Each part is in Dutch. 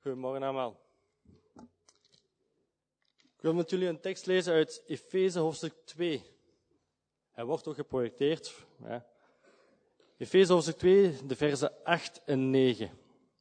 Goedemorgen allemaal. Ik wil met jullie een tekst lezen uit Efeze hoofdstuk 2. Hij wordt ook geprojecteerd. Ja. Efeze hoofdstuk 2, de versen 8 en 9.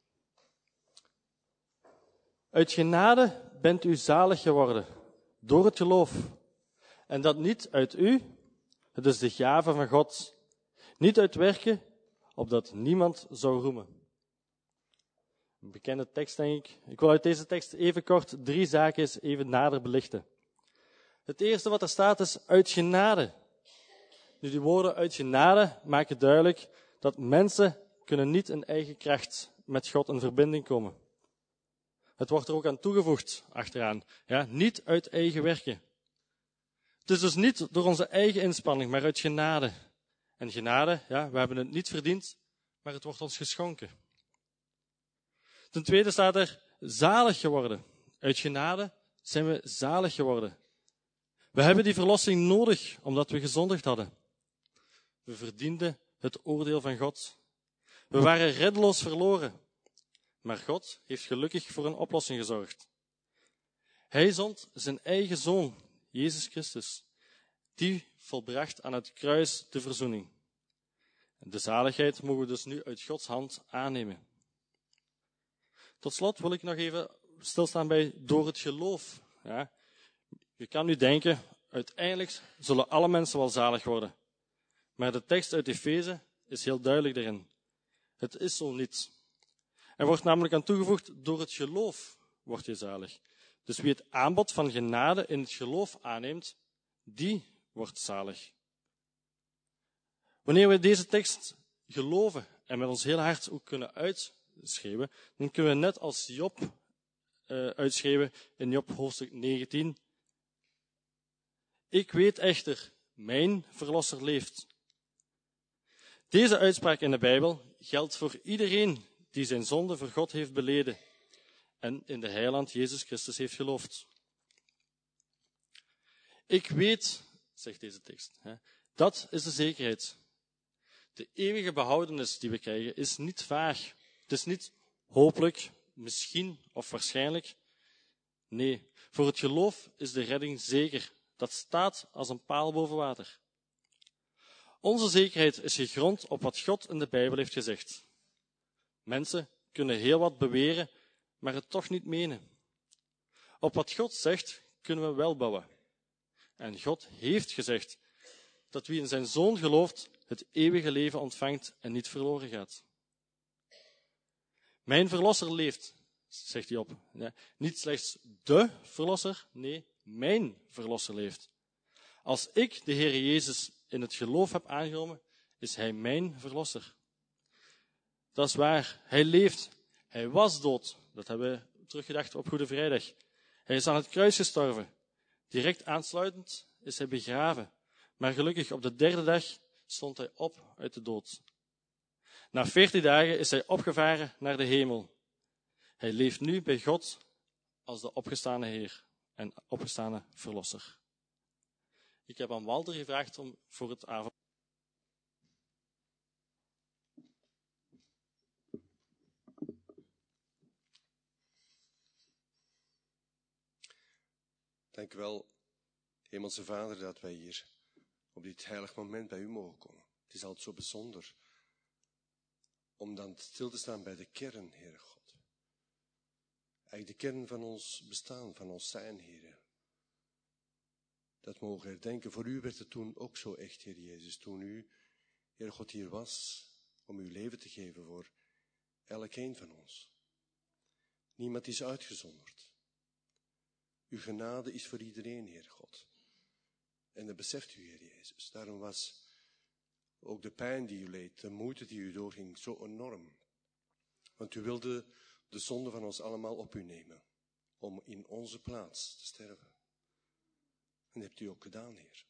Uit genade bent u zalig geworden, door het geloof. En dat niet uit u, het is de gave van God. Niet uit werken, opdat niemand zou roemen. Een bekende tekst, denk ik. Ik wil uit deze tekst even kort 3 zaken eens even nader belichten. Het eerste wat er staat is uit genade. Nu, die woorden uit genade maken duidelijk dat mensen kunnen niet in eigen kracht met God in verbinding komen. Het wordt er ook aan toegevoegd achteraan. Ja, niet uit eigen werken. Het is dus niet door onze eigen inspanning, maar uit genade. En genade, ja, we hebben het niet verdiend, maar het wordt ons geschonken. Ten tweede staat er zalig geworden. Uit genade zijn we zalig geworden. We hebben die verlossing nodig, omdat we gezondigd hadden. We verdienden het oordeel van God. We waren reddeloos verloren. Maar God heeft gelukkig voor een oplossing gezorgd. Hij zond zijn eigen Zoon, Jezus Christus. Die volbracht aan het kruis de verzoening. De zaligheid mogen we dus nu uit Gods hand aannemen. Tot slot wil ik nog even stilstaan bij door het geloof. Ja, je kan nu denken, uiteindelijk zullen alle mensen wel zalig worden. Maar de tekst uit Efeze is heel duidelijk daarin. Het is zo niet. Er wordt namelijk aan toegevoegd, door het geloof word je zalig. Dus wie het aanbod van genade in het geloof aanneemt, die wordt zalig. Wanneer we deze tekst geloven en met ons hele hart ook kunnen uitschreeuwen, dan kunnen we net als Job uitschreeuwen in Job hoofdstuk 19. Ik weet echter, mijn verlosser leeft. Deze uitspraak in de Bijbel geldt voor iedereen die zijn zonde voor God heeft beleden en in de heiland Jezus Christus heeft geloofd. Ik weet, zegt deze tekst, dat is de zekerheid. De eeuwige behoudenis die we krijgen is niet vaag. Het is niet hopelijk, misschien of waarschijnlijk. Nee, voor het geloof is de redding zeker. Dat staat als een paal boven water. Onze zekerheid is gegrond op wat God in de Bijbel heeft gezegd. Mensen kunnen heel wat beweren, maar het toch niet menen. Op wat God zegt, kunnen we wel bouwen. En God heeft gezegd dat wie in zijn Zoon gelooft, het eeuwige leven ontvangt en niet verloren gaat. Mijn verlosser leeft, zegt hij op. Ja, niet slechts de verlosser, nee, mijn verlosser leeft. Als ik de Heer Jezus in het geloof heb aangenomen, is hij mijn verlosser. Dat is waar, hij leeft. Hij was dood. Dat hebben we teruggedacht op Goede Vrijdag. Hij is aan het kruis gestorven. Direct aansluitend is hij begraven. Maar gelukkig op de 3e dag stond hij op uit de dood. Na 40 dagen is hij opgevaren naar de hemel. Hij leeft nu bij God als de opgestane Heer en opgestane Verlosser. Ik heb aan Walter gevraagd om voor het avond. Dank u wel, Hemelse Vader, dat wij hier op dit heilig moment bij u mogen komen. Het is altijd zo bijzonder om dan stil te staan bij de kern, Heere God. Eigenlijk de kern van ons bestaan, van ons zijn, Heere. Dat mogen herdenken. Voor u werd het toen ook zo echt, Heer Jezus. Toen u, Heere God, hier was om uw leven te geven voor elkeen van ons. Niemand is uitgezonderd. Uw genade is voor iedereen, Heer God. En dat beseft u, Heer Jezus. Daarom was ook de pijn die u leed, de moeite die u doorging, zo enorm. Want u wilde de zonde van ons allemaal op u nemen, om in onze plaats te sterven. En dat hebt u ook gedaan, Heer.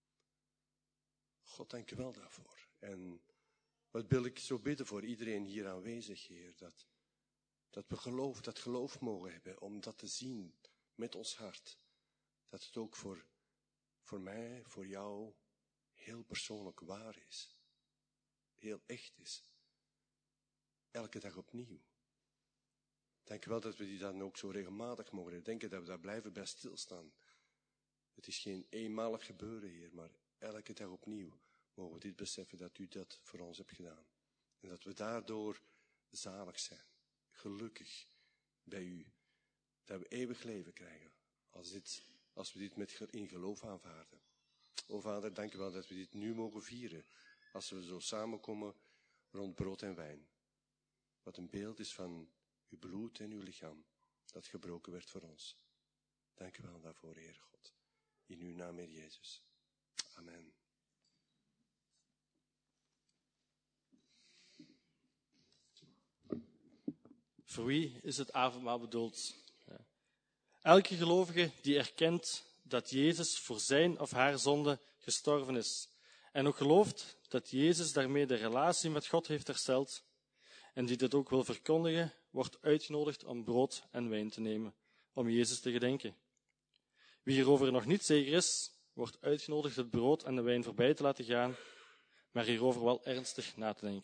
God, dank u wel daarvoor. En wat wil ik zo bidden voor iedereen hier aanwezig, Heer, dat we dat geloof mogen hebben om dat te zien met ons hart. Dat het ook voor mij, voor jou, heel persoonlijk waar is. Heel echt is. Elke dag opnieuw. Dank u wel dat we die dan ook zo regelmatig mogen herdenken, dat we daar blijven bij stilstaan. Het is geen eenmalig gebeuren, Heer, maar elke dag opnieuw mogen we dit beseffen dat u dat voor ons hebt gedaan. En dat we daardoor zalig zijn, gelukkig bij u. Dat we eeuwig leven krijgen, als we dit in geloof aanvaarden. O Vader, dank u wel dat we dit nu mogen vieren, als we zo samenkomen rond brood en wijn. Wat een beeld is van uw bloed en uw lichaam, dat gebroken werd voor ons. Dank u wel daarvoor, Heer God. In uw naam, Heer Jezus. Amen. Voor wie is het avondmaal bedoeld? Ja. Elke gelovige die erkent dat Jezus voor zijn of haar zonde gestorven is en ook gelooft dat Jezus daarmee de relatie met God heeft hersteld en die dit ook wil verkondigen, wordt uitgenodigd om brood en wijn te nemen, om Jezus te gedenken. Wie hierover nog niet zeker is, wordt uitgenodigd het brood en de wijn voorbij te laten gaan, maar hierover wel ernstig na te denken.